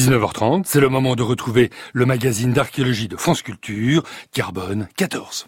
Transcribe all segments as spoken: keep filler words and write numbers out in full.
dix-neuf heures trente, c'est le moment de retrouver le magazine d'archéologie de France Culture, Carbone quatorze.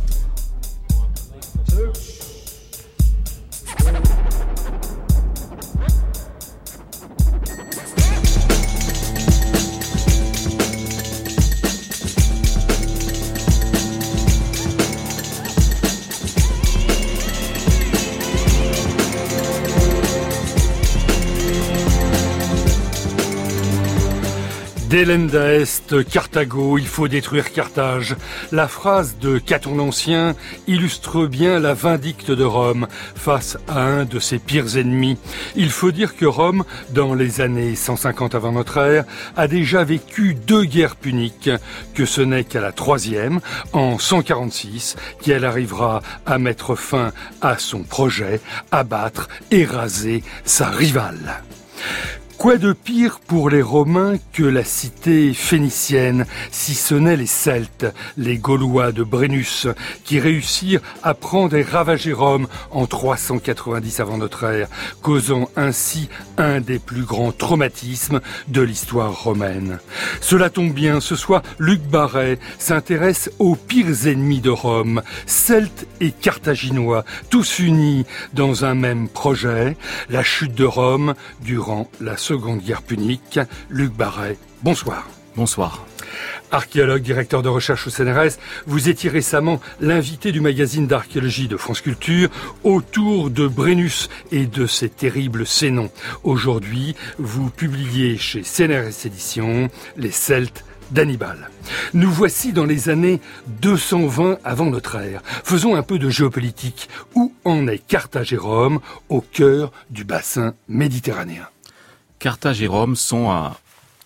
Delenda est Carthago, il faut détruire Carthage. La phrase de Caton l'Ancien illustre bien la vindicte de Rome face à un de ses pires ennemis. Il faut dire que Rome, dans les années cent cinquante avant notre ère, a déjà vécu deux guerres puniques, que ce n'est qu'à la troisième, en cent quarante-six, qu'elle arrivera à mettre fin à son projet, abattre et raser sa rivale. Quoi de pire pour les Romains que la cité phénicienne, si ce n'est les Celtes, les Gaulois de Brennus, qui réussirent à prendre et ravager Rome en trois cent quatre-vingt-dix avant notre ère, causant ainsi un des plus grands traumatismes de l'histoire romaine. Cela tombe bien, ce soir, Luc Barret s'intéresse aux pires ennemis de Rome, Celtes et Carthaginois, tous unis dans un même projet, la chute de Rome durant la Seconde Guerre punique. Luc Barret, bonsoir. Bonsoir. Archéologue, directeur de recherche au C N R S, vous étiez récemment l'invité du magazine d'archéologie de France Culture autour de Brennus et de ses terribles Sénons. Aujourd'hui, vous publiez chez C N R S Éditions Les Celtes d'Hannibal. Nous voici dans les années deux cent vingt avant notre ère. Faisons un peu de géopolitique. Où en est Carthage et Rome au cœur du bassin méditerranéen? Carthage et Rome sont à,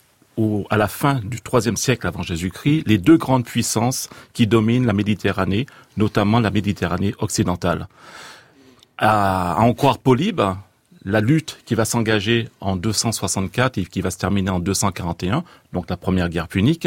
au, à la fin du troisième siècle avant Jésus-Christ les deux grandes puissances qui dominent la Méditerranée, notamment la Méditerranée occidentale. À, à en croire Polybe, la lutte qui va s'engager en deux cent soixante-quatre et qui va se terminer en deux cent quarante et un, donc la première guerre punique,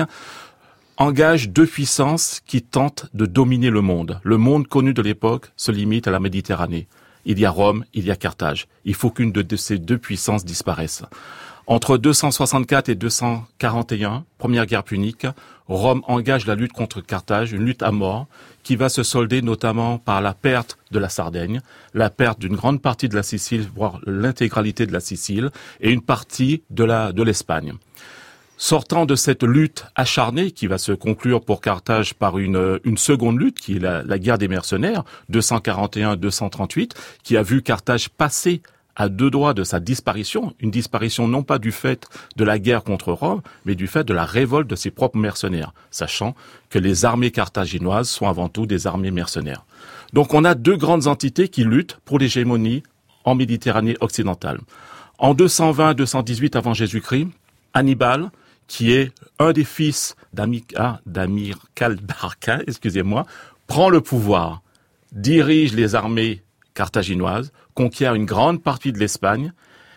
engage deux puissances qui tentent de dominer le monde. Le monde connu de l'époque se limite à la Méditerranée. Il y a Rome, il y a Carthage. Il faut qu'une de ces deux puissances disparaisse. Entre deux cent soixante-quatre et deux cent quarante et un, première guerre punique, Rome engage la lutte contre Carthage, une lutte à mort, qui va se solder notamment par la perte de la Sardaigne, la perte d'une grande partie de la Sicile, voire l'intégralité de la Sicile, et une partie de la, de l'Espagne. Sortant de cette lutte acharnée qui va se conclure pour Carthage par une, une seconde lutte, qui est la, la guerre des mercenaires, deux cent quarante et un à deux cent trente-huit, qui a vu Carthage passer à deux doigts de sa disparition, une disparition non pas du fait de la guerre contre Rome, mais du fait de la révolte de ses propres mercenaires, sachant que les armées carthaginoises sont avant tout des armées mercenaires. Donc on a deux grandes entités qui luttent pour l'hégémonie en Méditerranée occidentale. En deux cent vingt à deux cent dix-huit avant Jésus-Christ, Hannibal, qui est un des fils d'Amica, d'Amilcar Barca, excusez-moi, prend le pouvoir, dirige les armées carthaginoises, conquiert une grande partie de l'Espagne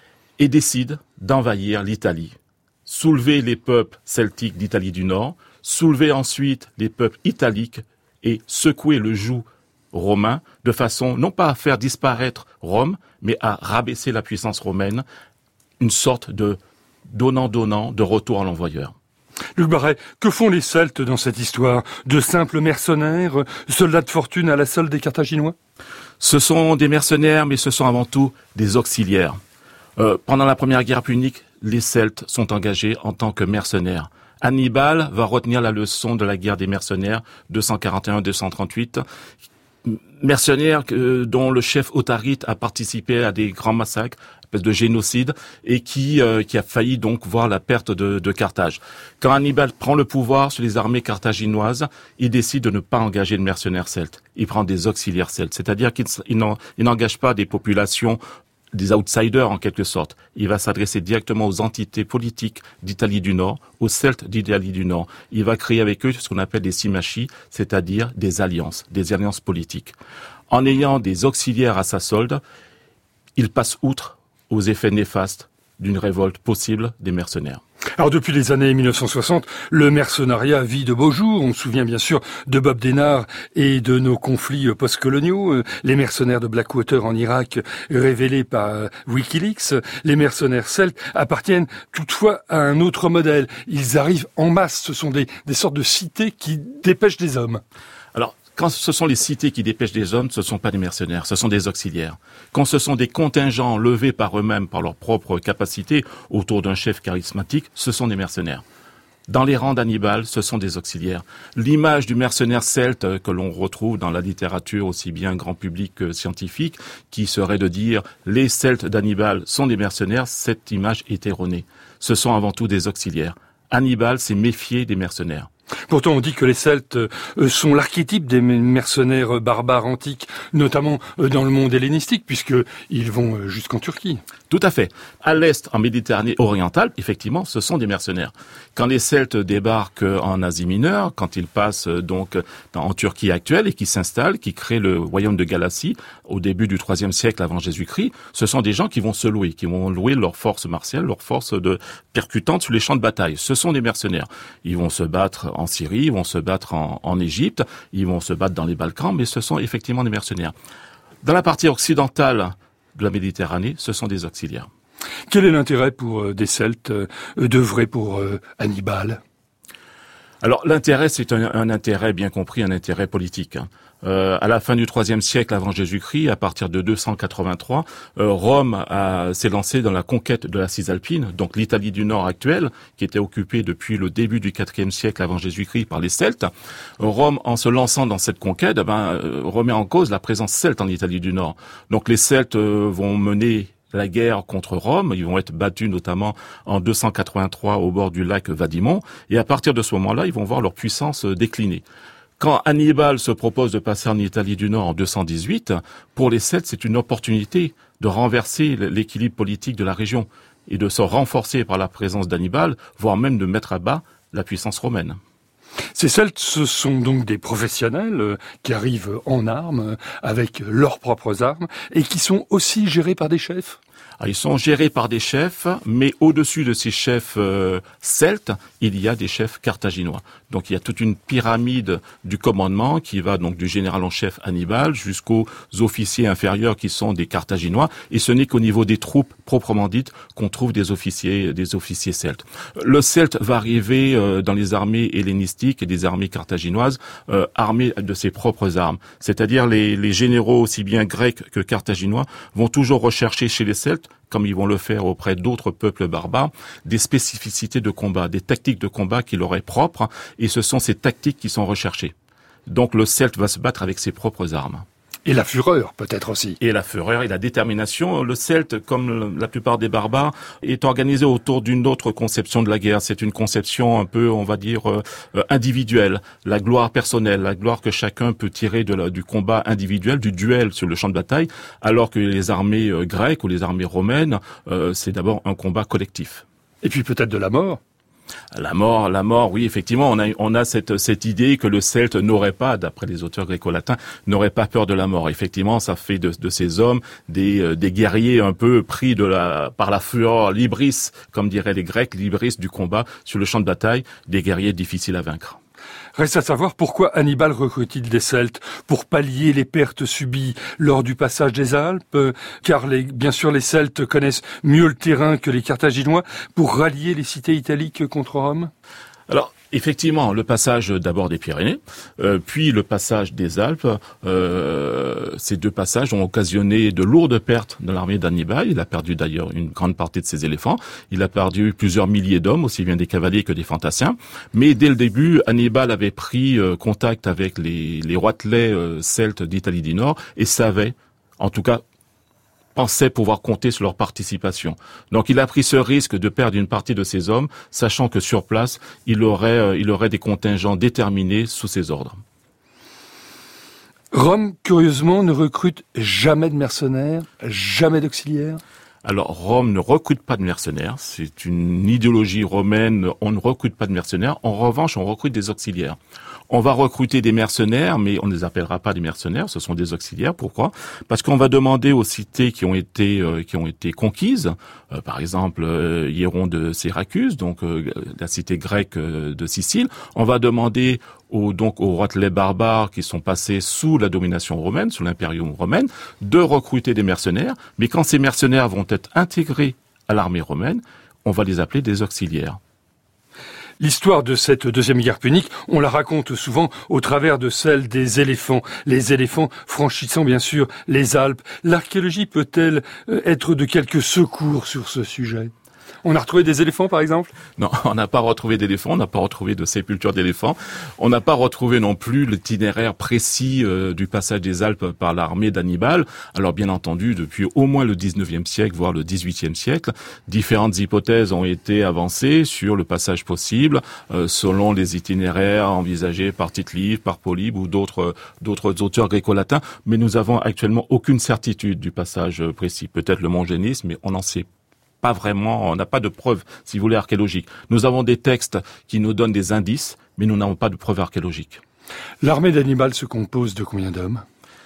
et décide d'envahir l'Italie. Soulever les peuples celtiques d'Italie du Nord, soulever ensuite les peuples italiques et secouer le joug romain de façon non pas à faire disparaître Rome, mais à rabaisser la puissance romaine, une sorte de donnant-donnant de retour à l'envoyeur. Luc Barret, que font les Celtes dans cette histoire? De simples mercenaires, soldats de fortune à la solde des Carthaginois? Ce sont des mercenaires, mais ce sont avant tout des auxiliaires. Euh, pendant la première guerre punique, les Celtes sont engagés en tant que mercenaires. Hannibal va retenir la leçon de la guerre des mercenaires, deux cent quarante et un à deux cent trente-huit, mercenaires euh, dont le chef Autharite a participé à des grands massacres, espèce de génocide, et qui euh, qui a failli donc voir la perte de, de Carthage. Quand Hannibal prend le pouvoir sur les armées carthaginoises, il décide de ne pas engager de mercenaires celtes. Il prend des auxiliaires celtes, c'est-à-dire qu'il il n'engage pas des populations, des outsiders en quelque sorte. Il va s'adresser directement aux entités politiques d'Italie du Nord, aux Celtes d'Italie du Nord. Il va créer avec eux ce qu'on appelle des symmachis, c'est-à-dire des alliances, des alliances politiques. En ayant des auxiliaires à sa solde, il passe outre aux effets néfastes d'une révolte possible des mercenaires. Alors depuis les années mille neuf cent soixante, le mercenariat vit de beaux jours. On se souvient bien sûr de Bob Denard et de nos conflits post-coloniaux. Les mercenaires de Blackwater en Irak révélés par Wikileaks. Les mercenaires celtes appartiennent toutefois à un autre modèle. Ils arrivent en masse. Ce sont des, des sortes de cités qui dépêchent des hommes. Alors, quand ce sont les cités qui dépêchent des hommes, ce ne sont pas des mercenaires, ce sont des auxiliaires. Quand ce sont des contingents levés par eux-mêmes, par leur propre capacité, autour d'un chef charismatique, ce sont des mercenaires. Dans les rangs d'Hannibal, ce sont des auxiliaires. L'image du mercenaire celte que l'on retrouve dans la littérature aussi bien grand public que scientifique, qui serait de dire les Celtes d'Hannibal sont des mercenaires, cette image est erronée. Ce sont avant tout des auxiliaires. Hannibal s'est méfié des mercenaires. Pourtant, on dit que les Celtes euh, sont l'archétype des mercenaires barbares antiques, notamment euh, dans le monde hellénistique, puisqu'ils vont euh, jusqu'en Turquie. Tout à fait. À l'est, en Méditerranée orientale, effectivement, ce sont des mercenaires. Quand les Celtes débarquent en Asie mineure, quand ils passent donc en Turquie actuelle et qui s'installent, qui créent le royaume de Galatie au début du troisième siècle avant Jésus-Christ, ce sont des gens qui vont se louer, qui vont louer leur force martiale, leur force de percutante sur les champs de bataille. Ce sont des mercenaires. Ils vont se battre en Syrie, ils vont se battre en, en Égypte, ils vont se battre dans les Balkans, mais ce sont effectivement des mercenaires. Dans la partie occidentale de la Méditerranée, ce sont des auxiliaires. Quel est l'intérêt pour euh, des Celtes euh, d'œuvrer pour euh, Hannibal ? Alors l'intérêt, c'est un, un intérêt bien compris, un intérêt politique. Hein. Euh, à la fin du troisième siècle avant Jésus-Christ, à partir de deux cent quatre-vingt-trois, euh, Rome a, s'est lancée dans la conquête de la Cisalpine, donc l'Italie du Nord actuelle, qui était occupée depuis le début du quatrième siècle avant Jésus-Christ par les Celtes. Rome, en se lançant dans cette conquête, eh ben, euh, remet en cause la présence celte en Italie du Nord. Donc les Celtes euh, vont mener la guerre contre Rome, ils vont être battus notamment en deux cent quatre-vingt-trois au bord du lac Vadimon, et à partir de ce moment-là, ils vont voir leur puissance décliner. Quand Hannibal se propose de passer en Italie du Nord en deux cent dix-huit, pour les Celtes, c'est une opportunité de renverser l'équilibre politique de la région et de se renforcer par la présence d'Hannibal, voire même de mettre à bas la puissance romaine. Ces Celtes, ce sont donc des professionnels euh, qui arrivent en armes, euh, avec leurs propres armes, et qui sont aussi gérés par des chefs. Alors, ils sont gérés par des chefs, mais au-dessus de ces chefs euh, celtes, il y a des chefs carthaginois. Donc il y a toute une pyramide du commandement qui va donc du général en chef Hannibal jusqu'aux officiers inférieurs qui sont des carthaginois, et ce n'est qu'au niveau des troupes proprement dites qu'on trouve des officiers des officiers celtes. Le celte va arriver euh, dans les armées hellénistiques et des armées carthaginoises euh, armées de ses propres armes. C'est-à-dire les, les généraux aussi bien grecs que carthaginois vont toujours rechercher chez les Celtes, comme ils vont le faire auprès d'autres peuples barbares, des spécificités de combat, des tactiques de combat qui leur est propres, et ce sont ces tactiques qui sont recherchées. Donc le Celte va se battre avec ses propres armes. Et la fureur, peut-être aussi. Et la fureur et la détermination. Le Celte, comme la plupart des barbares, est organisé autour d'une autre conception de la guerre. C'est une conception un peu, on va dire, euh, individuelle. La gloire personnelle, la gloire que chacun peut tirer de la, du combat individuel, du duel sur le champ de bataille, alors que les armées euh, grecques ou les armées romaines, euh, c'est d'abord un combat collectif. Et puis peut-être de la mort. La mort, la mort, oui, effectivement, on a, on a cette, cette idée que le Celte n'aurait pas, d'après les auteurs gréco-latins, n'aurait pas peur de la mort. Effectivement, ça fait de, de ces hommes des, euh, des guerriers un peu pris de la, par la fureur, l'hybris, comme diraient les Grecs, l'hybris du combat sur le champ de bataille, des guerriers difficiles à vaincre. Reste à savoir pourquoi Hannibal recrute-t-il des Celtes, pour pallier les pertes subies lors du passage des Alpes, car les, bien sûr les Celtes connaissent mieux le terrain que les Carthaginois, pour rallier les cités italiques contre Rome. Alors, effectivement, le passage d'abord des Pyrénées, euh, puis le passage des Alpes, euh, ces deux passages ont occasionné de lourdes pertes dans l'armée d'Hannibal. Il a perdu d'ailleurs une grande partie de ses éléphants. Il a perdu plusieurs milliers d'hommes, aussi bien des cavaliers que des fantassiens. Mais dès le début, Hannibal avait pris euh, contact avec les, les roitelets euh, celtes d'Italie du Nord et savait, en tout cas, pensait pouvoir compter sur leur participation. Donc il a pris ce risque de perdre une partie de ses hommes, sachant que sur place, il aurait, euh, il aurait des contingents déterminés sous ses ordres. Rome, curieusement, ne recrute jamais de mercenaires, jamais d'auxiliaires. Alors Rome ne recrute pas de mercenaires, c'est une idéologie romaine, on ne recrute pas de mercenaires. En revanche, on recrute des auxiliaires. On va recruter des mercenaires, mais on ne les appellera pas des mercenaires, ce sont des auxiliaires. Pourquoi ? Parce qu'on va demander aux cités qui ont été euh, qui ont été conquises, euh, par exemple euh, Hieron de Syracuse, donc euh, la cité grecque euh, de Sicile. On va demander aux donc aux roitelets barbares qui sont passés sous la domination romaine, sous l'impérium romain, de recruter des mercenaires. Mais quand ces mercenaires vont être intégrés à l'armée romaine, on va les appeler des auxiliaires. L'histoire de cette deuxième guerre punique, on la raconte souvent au travers de celle des éléphants. Les éléphants franchissant bien sûr les Alpes. L'archéologie peut-elle être de quelque secours sur ce sujet ? On a retrouvé des éléphants, par exemple ? Non, on n'a pas retrouvé d'éléphants, on n'a pas retrouvé de sépultures d'éléphants. On n'a pas retrouvé non plus l'itinéraire précis euh, du passage des Alpes par l'armée d'Hannibal. Alors bien entendu, depuis au moins le dix-neuvième siècle, voire le dix-huitième siècle, différentes hypothèses ont été avancées sur le passage possible, euh, selon les itinéraires envisagés par Tite-Live, par Polybe ou d'autres d'autres auteurs gréco-latins. Mais nous avons actuellement aucune certitude du passage précis. Peut-être le Montgénis, mais on n'en sait pas. Pas vraiment, on n'a pas de preuves, si vous voulez, archéologiques. Nous avons des textes qui nous donnent des indices, mais nous n'avons pas de preuves archéologiques. L'armée d'Hannibal se compose de combien d'hommes ?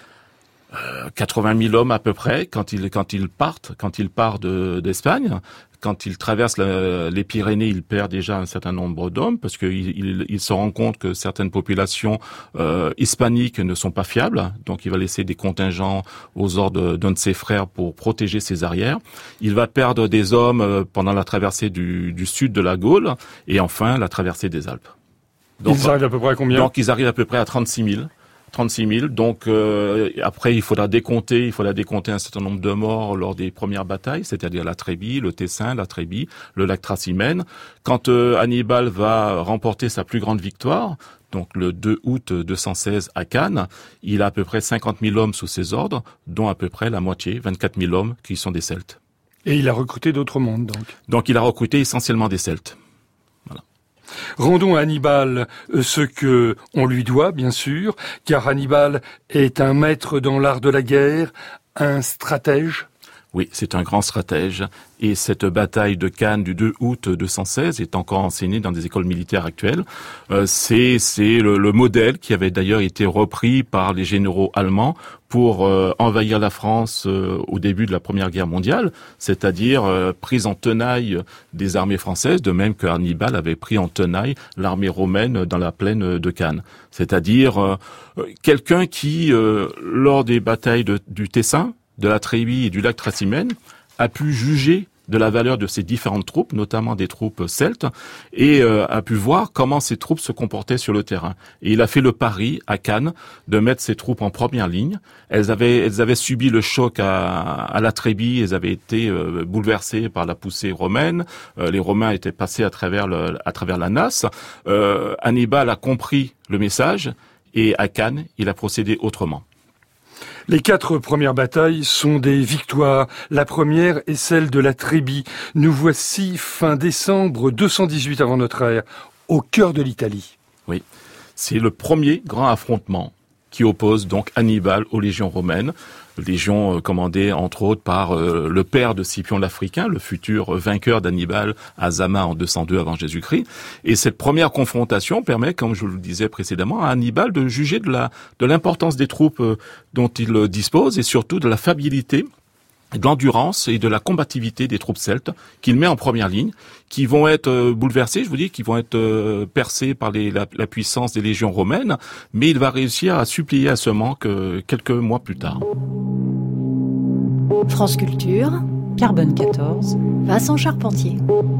euh, quatre-vingt mille hommes à peu près, quand ils, quand ils partent, quand ils partent de, d'Espagne. Quand il traverse la, les Pyrénées, il perd déjà un certain nombre d'hommes parce qu'il il, il se rend compte que certaines populations euh, hispaniques ne sont pas fiables. Donc, il va laisser des contingents aux ordres d'un de ses frères pour protéger ses arrières. Il va perdre des hommes pendant la traversée du, du sud de la Gaule et enfin la traversée des Alpes. Donc, ils arrivent à peu près à combien ? Donc, ils arrivent à peu près à trente-six mille. trente-six mille. Donc euh, après, il faudra décompter, il faudra décompter un certain nombre de morts lors des premières batailles, c'est-à-dire la Trébie, le Tessin, la Trébie, le lac Tracymène. Quand euh, Hannibal va remporter sa plus grande victoire, donc le deux août deux cent seize à Cannes, il a à peu près cinquante mille hommes sous ses ordres, dont à peu près la moitié, vingt-quatre mille hommes, qui sont des Celtes. Et il a recruté d'autres mondes, donc. Donc il a recruté essentiellement des Celtes. Voilà. Rendons à Hannibal ce que on lui doit, bien sûr, car Hannibal est un maître dans l'art de la guerre, un stratège. Oui, c'est un grand stratège. Et cette bataille de Cannes du deux août deux cent seize est encore enseignée dans des écoles militaires actuelles. Euh, c'est c'est le, le modèle qui avait d'ailleurs été repris par les généraux allemands pour euh, envahir la France euh, au début de la Première Guerre mondiale, c'est-à-dire euh, prise en tenaille des armées françaises, de même que Hannibal avait pris en tenaille l'armée romaine dans la plaine de Cannes. C'est-à-dire euh, quelqu'un qui, euh, lors des batailles de, du Tessin, de la Trébie et du lac Tracymène, a pu juger de la valeur de ces différentes troupes, notamment des troupes celtes, et euh, a pu voir comment ces troupes se comportaient sur le terrain. Et il a fait le pari à Cannes de mettre ces troupes en première ligne. Elles avaient, elles avaient subi le choc à, à la Trébie, elles avaient été euh, bouleversées par la poussée romaine. Euh, les Romains étaient passés à travers, le, à travers la Nasse. Euh, Hannibal a compris le message, et à Cannes, il a procédé autrement. Les quatre premières batailles sont des victoires. La première est celle de la Trébie. Nous voici fin décembre deux cent dix-huit avant notre ère, au cœur de l'Italie. Oui, c'est le premier grand affrontement qui oppose donc Hannibal aux légions romaines. Légion euh, commandée entre autres par euh, le père de Scipion l'Africain, le futur vainqueur d'Hannibal à Zama en deux cent deux avant Jésus-Christ. Et cette première confrontation permet, comme je vous le disais précédemment, à Hannibal de juger de la de l'importance des troupes euh, dont il euh, dispose et surtout de la fiabilité, de l'endurance et de la combativité des troupes celtes qu'il met en première ligne, qui vont être euh, bouleversées, je vous dis, qui vont être euh, percées par les, la, la puissance des légions romaines, mais il va réussir à supplier à ce manque euh, quelques mois plus tard. France Culture, Carbone quatorze, Vincent Charpentier.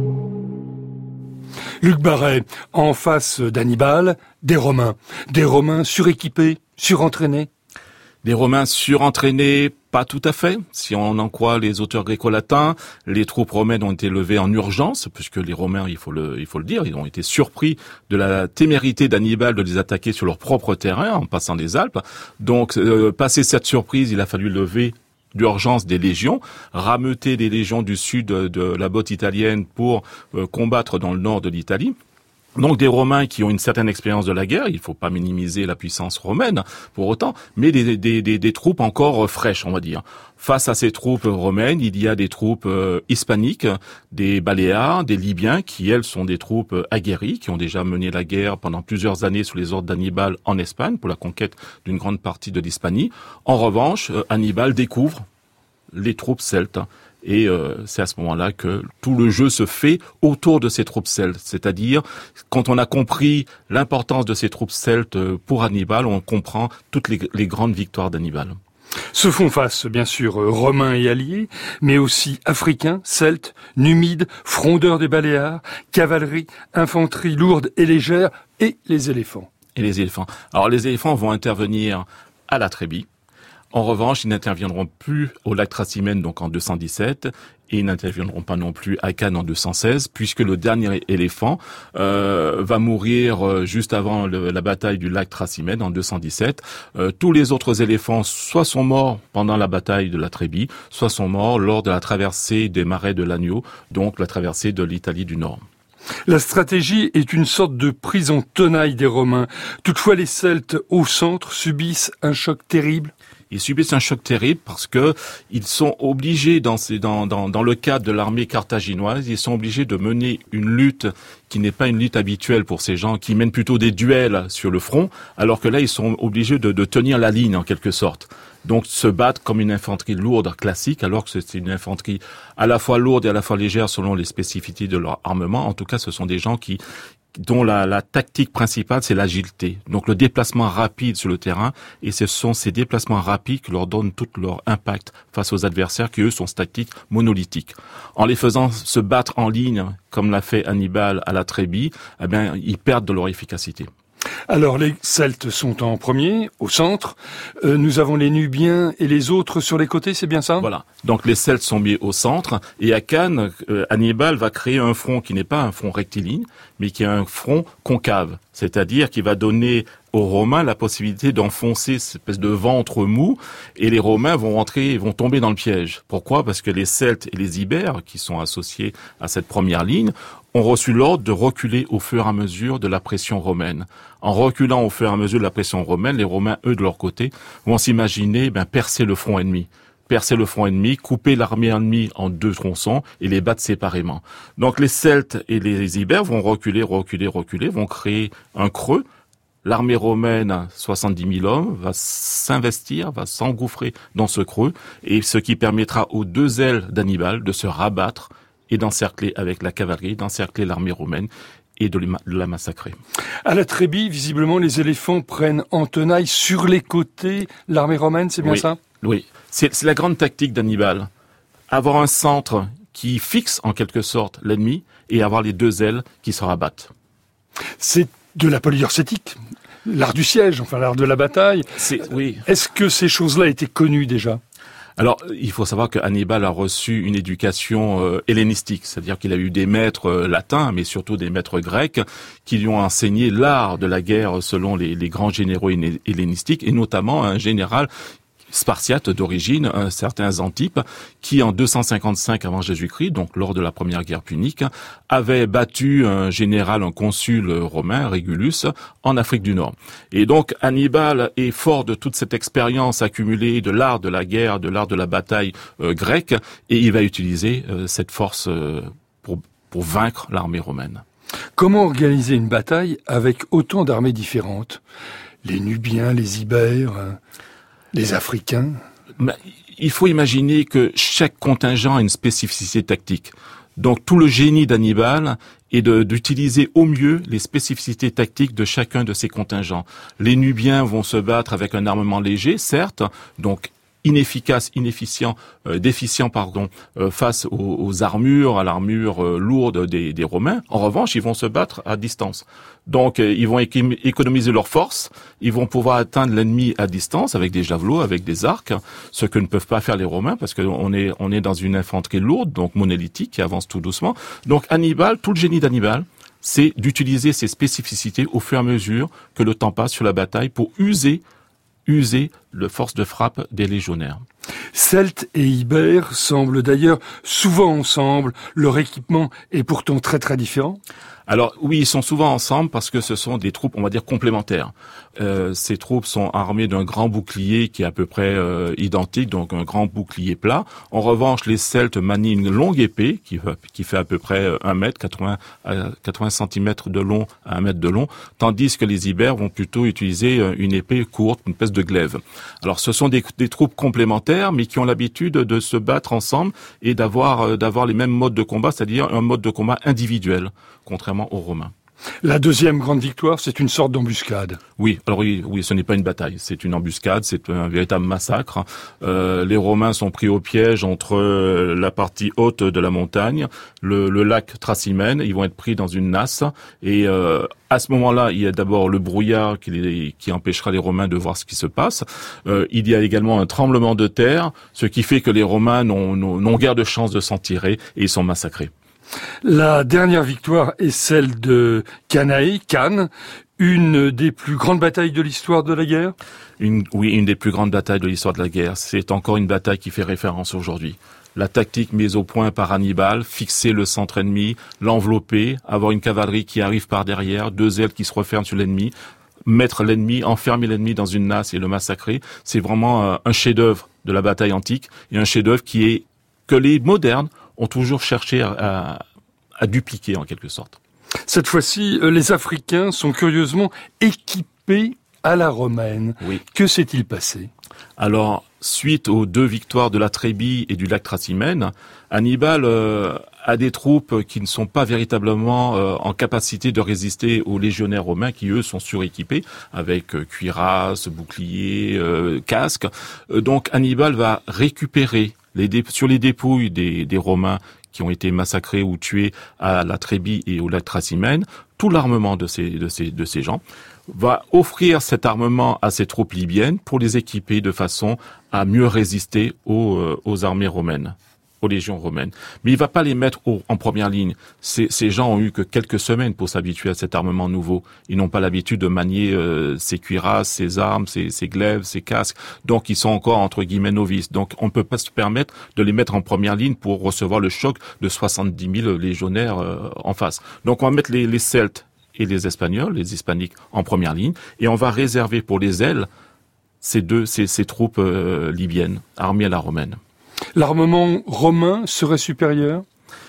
Luc Barret, en face d'Hannibal, des Romains. Des Romains suréquipés, surentraînés. Des Romains surentraînés, pas tout à fait. Si on en croit les auteurs gréco-latins, les troupes romaines ont été levées en urgence, puisque les Romains, il faut le, il faut le dire, ils ont été surpris de la témérité d'Hannibal de les attaquer sur leur propre terrain en passant les Alpes. Donc, euh, passé cette surprise, il a fallu lever d'urgence des légions, rameuter des légions du sud de la botte italienne pour euh, combattre dans le nord de l'Italie. Donc des Romains qui ont une certaine expérience de la guerre, il ne faut pas minimiser la puissance romaine pour autant, mais des, des, des, des troupes encore fraîches, on va dire. Face à ces troupes romaines, il y a des troupes euh, hispaniques, des Baléares, des Libyens, qui elles sont des troupes aguerries, qui ont déjà mené la guerre pendant plusieurs années sous les ordres d'Hannibal en Espagne pour la conquête d'une grande partie de l'Hispanie. En revanche, euh, Hannibal découvre les troupes celtes. Et euh, c'est à ce moment-là que tout le jeu se fait autour de ces troupes celtes. C'est-à-dire, quand on a compris l'importance de ces troupes celtes pour Hannibal, on comprend toutes les, les grandes victoires d'Hannibal. Se font face, bien sûr, Romains et alliés, mais aussi Africains, Celtes, Numides, frondeurs des Baléares, cavalerie, infanterie lourde et légère, et les éléphants. Et les éléphants. Alors les éléphants vont intervenir à la Trébie. En revanche, ils n'interviendront plus au lac Tracymène, donc en deux cent dix-sept, et ils n'interviendront pas non plus à Cannes en deux cent seize, puisque le dernier éléphant euh, va mourir euh, juste avant le, la bataille du lac Tracymène en deux cent dix-sept. Euh, tous les autres éléphants soit sont morts pendant la bataille de la Trébie, soit sont morts lors de la traversée des marais de l'Agno, donc la traversée de l'Italie du Nord. La stratégie est une sorte de prise en tenaille des Romains. Toutefois, les Celtes au centre subissent un choc terrible. Ils subissent un choc terrible parce que ils sont obligés, dans, ces, dans, dans, dans le cadre de l'armée carthaginoise, ils sont obligés de mener une lutte qui n'est pas une lutte habituelle pour ces gens, qui mènent plutôt des duels sur le front, alors que là, ils sont obligés de, de tenir la ligne en quelque sorte. Donc se battre comme une infanterie lourde classique, alors que c'est une infanterie à la fois lourde et à la fois légère selon les spécificités de leur armement. En tout cas, ce sont des gens qui dont la, la tactique principale, c'est l'agilité. Donc le déplacement rapide sur le terrain, et ce sont ces déplacements rapides qui leur donnent tout leur impact face aux adversaires qui, eux, sont tactiques monolithiques. En les faisant se battre en ligne, comme l'a fait Hannibal à la Trébie, eh bien, ils perdent de leur efficacité. Alors, les Celtes sont en premier, au centre. Euh, nous avons les Nubiens et les autres sur les côtés, c'est bien ça ? Voilà. Donc, les Celtes sont mis au centre. Et à Cannes, euh, Hannibal va créer un front qui n'est pas un front rectiligne, mais qui est un front concave. C'est-à-dire qu'il va donner aux Romains la possibilité d'enfoncer cette espèce de ventre mou, et les Romains vont rentrer, vont tomber dans le piège. Pourquoi ? Parce que les Celtes et les Ibères, qui sont associés à cette première ligne, ont reçu l'ordre de reculer au fur et à mesure de la pression romaine. En reculant au fur et à mesure de la pression romaine, les Romains, eux, de leur côté, vont s'imaginer ben, percer le front ennemi. Percer le front ennemi, couper l'armée ennemie en deux tronçons et les battre séparément. Donc les Celtes et les Ibères vont reculer, reculer, reculer, vont créer un creux. L'armée romaine, soixante-dix mille hommes, va s'investir, va s'engouffrer dans ce creux, et ce qui permettra aux deux ailes d'Hannibal de se rabattre et d'encercler avec la cavalerie, d'encercler l'armée romaine et de la massacrer. À la Trébie, visiblement, les éléphants prennent en tenaille sur les côtés l'armée romaine, c'est bien oui, ça ? Oui, c'est, c'est la grande tactique d'Hannibal. Avoir un centre qui fixe en quelque sorte l'ennemi et avoir les deux ailes qui se rabattent. C'est de la polyurcétique, l'art du siège, enfin l'art de la bataille. C'est, oui. Est-ce que ces choses-là étaient connues déjà ? Alors, il faut savoir que Hannibal a reçu une éducation euh, hellénistique, c'est-à-dire qu'il a eu des maîtres euh, latins, mais surtout des maîtres grecs, qui lui ont enseigné l'art de la guerre selon les, les grands généraux hellénistiques, et notamment un général spartiate d'origine, un certain Xanthippe, qui en deux cent cinquante-cinq avant Jésus-Christ, donc lors de la première guerre punique, avait battu un général, un consul romain, Régulus, en Afrique du Nord. Et donc Hannibal est fort de toute cette expérience accumulée de l'art de la guerre, de l'art de la bataille euh, grecque, et il va utiliser euh, cette force euh, pour, pour vaincre l'armée romaine. Comment organiser une bataille avec autant d'armées différentes ? Les Nubiens, les Ibères... Les Africains ? Il faut imaginer que chaque contingent a une spécificité tactique. Donc tout le génie d'Hannibal est de, d'utiliser au mieux les spécificités tactiques de chacun de ces contingents. Les Nubiens vont se battre avec un armement léger, certes, donc inefficace, inefficient, euh, déficient, pardon, euh, face aux, aux armures, à l'armure euh, lourde des, des Romains. En revanche, ils vont se battre à distance. Donc, euh, ils vont éc- économiser leurs forces, ils vont pouvoir atteindre l'ennemi à distance avec des javelots, avec des arcs, ce que ne peuvent pas faire les Romains parce qu'on est, on est dans une infanterie lourde, donc monolithique, qui avance tout doucement. Donc, Hannibal, tout le génie d'Hannibal, c'est d'utiliser ces spécificités au fur et à mesure que le temps passe sur la bataille pour user user de force de frappe des légionnaires. Celtes et Ibères semblent d'ailleurs souvent ensemble. Leur équipement est pourtant très très différent. Alors oui, ils sont souvent ensemble parce que ce sont des troupes, on va dire, complémentaires. Euh, ces troupes sont armées d'un grand bouclier qui est à peu près euh, identique, donc un grand bouclier plat. En revanche, les Celtes manient une longue épée qui, qui fait à peu près un mètre, quatre-vingts, quatre-vingts centimètres de long à un mètre de long, tandis que les Ibères vont plutôt utiliser une épée courte, une espèce de glaive. Alors ce sont des, des troupes complémentaires, mais qui ont l'habitude de se battre ensemble et d'avoir, d'avoir les mêmes modes de combat, c'est-à-dire un mode de combat individuel, contrairement aux Romains. La deuxième grande victoire, c'est une sorte d'embuscade. Oui, alors oui, oui, ce n'est pas une bataille, c'est une embuscade, c'est un véritable massacre. Euh, les Romains sont pris au piège entre la partie haute de la montagne, le, le lac Tracymène. Ils vont être pris dans une nasse et euh, à ce moment-là, il y a d'abord le brouillard qui, les, qui empêchera les Romains de voir ce qui se passe. Euh, il y a également un tremblement de terre, ce qui fait que les Romains n'ont, n'ont, n'ont guère de chance de s'en tirer et ils sont massacrés. La dernière victoire est celle de Cannae, Cannes, une des plus grandes batailles de l'histoire de la guerre. Une, oui, une des plus grandes batailles de l'histoire de la guerre. C'est encore une bataille qui fait référence aujourd'hui. La tactique mise au point par Hannibal, fixer le centre ennemi, l'envelopper, avoir une cavalerie qui arrive par derrière, deux ailes qui se referment sur l'ennemi, mettre l'ennemi, enfermer l'ennemi dans une nasse et le massacrer. C'est vraiment un chef-d'œuvre de la bataille antique et un chef-d'œuvre qui est que les modernes ont toujours cherché à, à, à dupliquer en quelque sorte. Cette fois-ci, les Africains sont curieusement équipés à la romaine. Oui. Que s'est-il passé ? Alors, suite aux deux victoires de la Trébie et du lac Tracymène, Hannibal euh, a des troupes qui ne sont pas véritablement euh, en capacité de résister aux légionnaires romains qui, eux, sont suréquipés avec euh, cuirasses, boucliers, euh, casques. Euh, donc, Hannibal va récupérer les dé- sur les dépouilles des, des Romains qui ont été massacrés ou tués à la Trébie et au lac Tracymène, tout l'armement de ces, de ces, de ces gens, va offrir cet armement à ces troupes libyennes pour les équiper de façon à mieux résister aux, euh, aux armées romaines, aux légions romaines. Mais il va pas les mettre au, en première ligne. Ces, ces gens ont eu que quelques semaines pour s'habituer à cet armement nouveau. Ils n'ont pas l'habitude de manier euh, ces cuirasses, ces armes, ces, ces glaives, ces casques. Donc ils sont encore entre guillemets novices. Donc on ne peut pas se permettre de les mettre en première ligne pour recevoir le choc de soixante-dix mille légionnaires euh, en face. Donc on va mettre les, les Celtes et les Espagnols, les Hispaniques en première ligne, et on va réserver pour les ailes ces deux, ces, ces troupes euh, libyennes, armées à la romaine. L'armement romain serait supérieur ?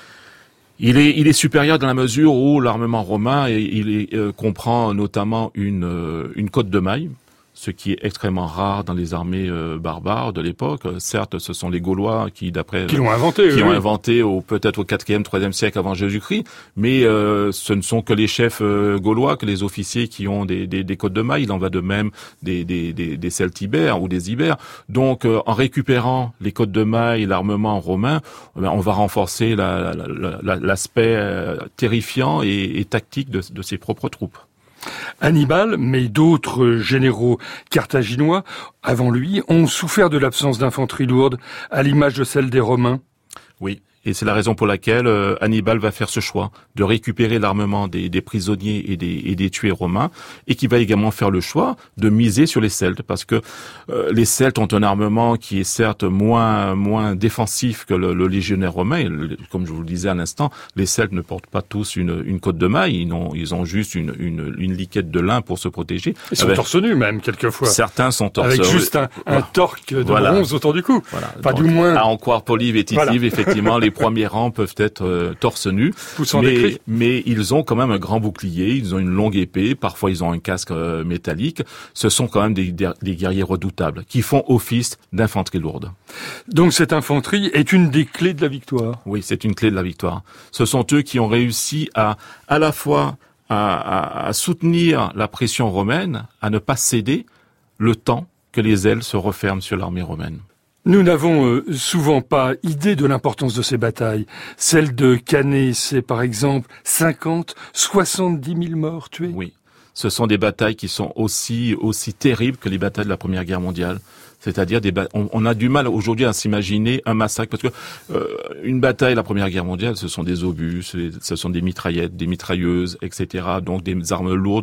Il est, il est supérieur dans la mesure où l'armement romain, il est, euh, comprend notamment une, euh, une cotte de mailles, ce qui est extrêmement rare dans les armées euh, barbares de l'époque. Certes, ce sont les Gaulois qui, d'après qui l'ont inventé, qui oui. ont inventé au peut-être au quatrième, troisième siècle avant Jésus-Christ, mais euh, ce ne sont que les chefs euh, gaulois, que les officiers qui ont des, des, des cottes de mailles. Il en va de même des, des, des, des Celtes ibères ou des Ibères. Donc, euh, en récupérant les cottes de mailles, l'armement romain, ben, on va renforcer la, la, la, la, l'aspect euh, terrifiant et, et tactique de, de ses propres troupes. Hannibal, mais d'autres généraux carthaginois, avant lui, ont souffert de l'absence d'infanterie lourde, à l'image de celle des Romains. Oui. Et c'est la raison pour laquelle euh, Hannibal va faire ce choix de récupérer l'armement des, des prisonniers et des, et des tués romains, et qui va également faire le choix de miser sur les Celtes, parce que euh, les Celtes ont un armement qui est certes moins moins défensif que le, le légionnaire romain. Et le, comme je vous le disais à l'instant, les Celtes ne portent pas tous une, une cotte de maille, ils ont, ils ont juste une, une, une liquette de lin pour se protéger. Ils sont avec, torse nu même, quelquefois. Certains sont torse nu. Avec juste un, un torque de voilà. bronze autour du cou. Voilà. Pas Donc, du moins. À en croire Polybe et Titive, voilà. Effectivement, les premiers rangs peuvent être euh, torse nu, mais, mais ils ont quand même un grand bouclier, ils ont une longue épée, parfois ils ont un casque euh, métallique. Ce sont quand même des, des, des guerriers redoutables qui font office d'infanterie lourde. Donc cette infanterie est une des clés de la victoire. Oui, c'est une clé de la victoire. Ce sont eux qui ont réussi à à la fois à, à, à soutenir la pression romaine, à ne pas céder le temps que les ailes se referment sur l'armée romaine. Nous n'avons euh, souvent pas idée de l'importance de ces batailles. Celle de Cannae, c'est par exemple cinquante, soixante-dix mille morts tués. Oui, ce sont des batailles qui sont aussi aussi terribles que les batailles de la Première Guerre mondiale. C'est-à-dire des ba- on, on a du mal aujourd'hui à s'imaginer un massacre, parce que euh, une bataille, la Première Guerre mondiale, ce sont des obus, ce sont des mitraillettes, des mitrailleuses, et cetera. Donc des armes lourdes qui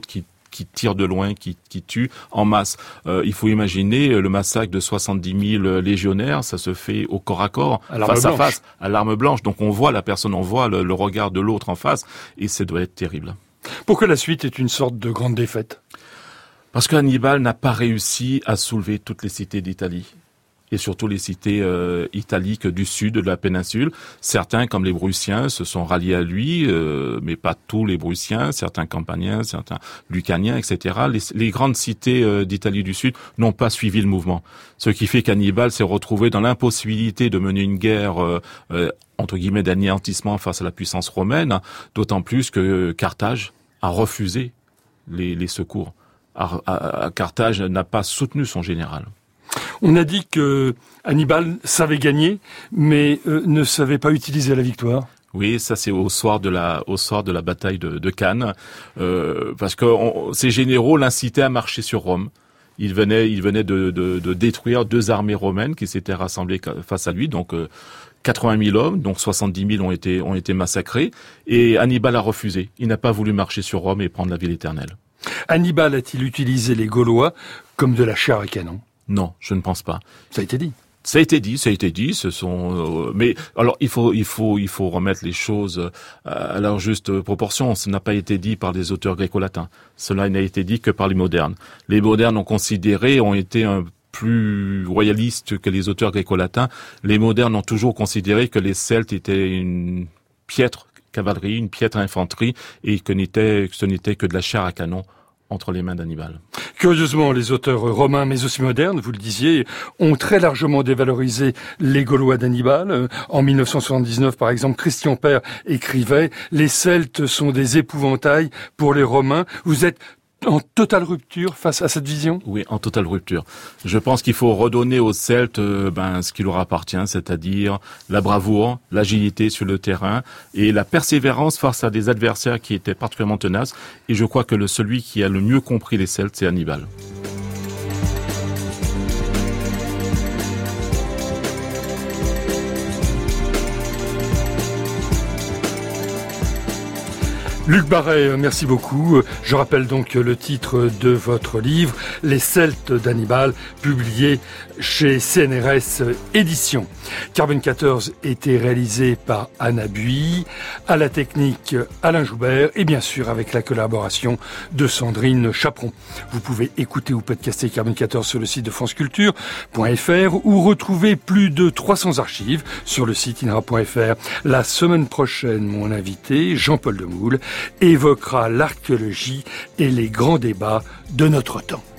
qui tire de loin, qui, qui tue en masse. Euh, il faut imaginer le massacre de soixante-dix mille légionnaires, ça se fait au corps à corps, à face blanche. à face, à l'arme blanche. Donc on voit la personne, on voit le, le regard de l'autre en face, et ça doit être terrible. Pour que la suite est une sorte de grande défaite. Parce qu'Hannibal n'a pas réussi à soulever toutes les cités d'Italie. Et surtout les cités euh, italiques du sud de la péninsule. Certains, comme les Prussiens, se sont ralliés à lui, euh, mais pas tous les Prussiens, certains Campaniens, certains Lucaniens, et cetera. Les, les grandes cités euh, d'Italie du sud n'ont pas suivi le mouvement. Ce qui fait qu'Hannibal s'est retrouvé dans l'impossibilité de mener une guerre, euh, euh, entre guillemets, d'anéantissement face à la puissance romaine, d'autant plus que Carthage a refusé les, les secours. À, à, à Carthage n'a pas soutenu son général. On a dit que Hannibal savait gagner, mais euh, ne savait pas utiliser la victoire. Oui, ça c'est au soir de la au soir de la bataille de, de Cannes, euh, parce que on, ces généraux l'incitaient à marcher sur Rome. Il venait il venait de, de, de détruire deux armées romaines qui s'étaient rassemblées face à lui, donc euh, quatre-vingt mille hommes, donc soixante-dix mille ont été ont été massacrés, et Hannibal a refusé. Il n'a pas voulu marcher sur Rome et prendre la ville éternelle. Hannibal a-t-il utilisé les Gaulois comme de la chair à canon ? Non, je ne pense pas. Ça a été dit. Ça a été dit, ça a été dit. Ce sont, euh, mais alors il faut, il faut, il faut remettre les choses à leur juste proportion. Ce n'a pas été dit par des auteurs gréco-latins. Cela n'a été dit que par les modernes. Les modernes ont considéré, ont été un plus royalistes que les auteurs gréco-latins. Les modernes ont toujours considéré que les Celtes étaient une piètre cavalerie, une piètre infanterie, et que, n'était, que ce n'était que de la chair à canon entre les mains d'Hannibal. Curieusement, les auteurs romains, mais aussi modernes, vous le disiez, ont très largement dévalorisé les Gaulois d'Hannibal. En mille neuf cent soixante-dix-neuf, par exemple, Christian Père écrivait « Les Celtes sont des épouvantails pour les Romains ». Vous êtes en totale rupture face à cette vision ? Oui, en totale rupture. Je pense qu'il faut redonner aux Celtes euh, ben, ce qui leur appartient, c'est-à-dire la bravoure, l'agilité sur le terrain et la persévérance face à des adversaires qui étaient particulièrement tenaces. Et je crois que le, celui qui a le mieux compris les Celtes, c'est Hannibal. Luc Barret, merci beaucoup. Je rappelle donc le titre de votre livre, Les Celtes d'Hannibal, publié chez C N R S Éditions. Carbone quatorze était réalisé par Anna Buis, à la technique Alain Joubert et bien sûr avec la collaboration de Sandrine Chaperon. Vous pouvez écouter ou podcaster Carbone quatorze sur le site de france culture point f r ou retrouver plus de trois cents archives sur le site inra point f r. La semaine prochaine, mon invité, Jean-Paul Demoule, évoquera l'archéologie et les grands débats de notre temps.